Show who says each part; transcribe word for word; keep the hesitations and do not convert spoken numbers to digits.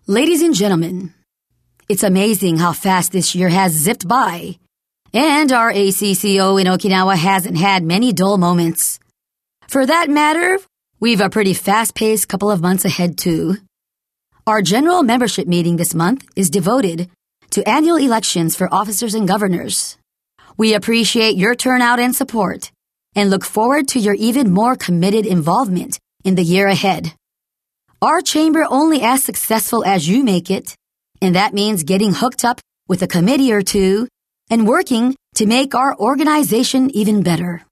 Speaker 1: Ladies and gentlemen, it's amazing how fast this year has zipped by. And our A C C O in Okinawa hasn't had many dull moments. For that matter, we've a pretty fast-paced couple of months ahead too. Our general membership meeting this month is devoted to annual elections for officers and governors. We appreciate your turnout and support and look forward to your even more committed involvement in the year ahead. Our chamber only as successful as you make it, and that means getting hooked up with a committee or two and working to make our organization even better.